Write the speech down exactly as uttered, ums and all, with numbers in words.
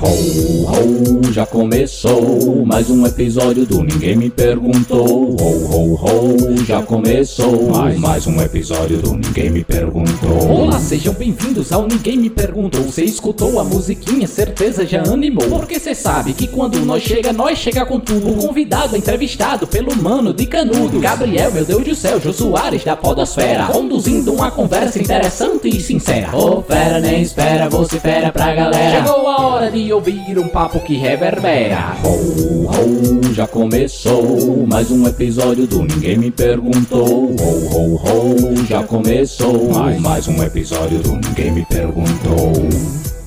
Ho, ho, já começou mais um episódio do Ninguém Me Perguntou. Ho, ho, ho, já começou mais, mais um episódio do Ninguém Me Perguntou. Olá, sejam bem-vindos ao Ninguém Me Perguntou. Cê escutou a musiquinha, certeza já animou. Porque cê sabe que quando nós chega, nós chega com tudo. O convidado é entrevistado pelo mano de Canudo, Gabriel, meu Deus do céu, Jô Soares da podosfera, conduzindo uma conversa interessante e sincera. Ô oh, fera, nem espera, você fera pra galera. Chegou a hora de ouvir um papo que reverbera. Ho, ho, já começou mais um episódio do Ninguém Me Perguntou. Ho, ho, ho, já começou mais, mais um episódio do Ninguém Me Perguntou.